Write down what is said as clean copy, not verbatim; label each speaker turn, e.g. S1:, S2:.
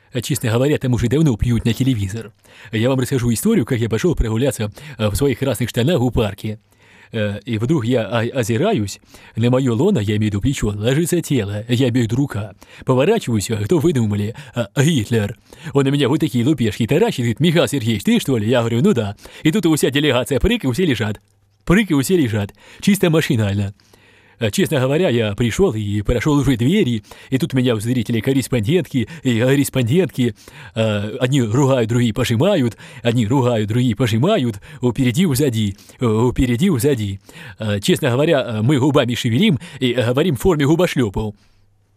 S1: Честно говоря, там уже давно плюют на телевизор. Я вам расскажу историю, как я пошел прогуляться в своих красных штанах у парке. И вдруг я озираюсь, на мое лоно, я имею в виду плечо, ложится тело, я имею в виду рука. Поворачиваюсь, кто вы думали? Гитлер. Он на меня вот такие лупешки таращит, говорит: Михаил Сергеевич, ты что ли? Я говорю: ну да. И тут вся делегация прыг, и все лежат. Прыг, и все лежат. Чисто машинально. Честно говоря, я пришел и прошел уже двери, и тут меня встретили корреспондентки и корреспондентки. Одни ругают, другие пожимают, одни ругают, другие пожимают, впереди, сзади, впереди, сзади. Честно говоря, мы губами шевелим и говорим в форме губошлепов.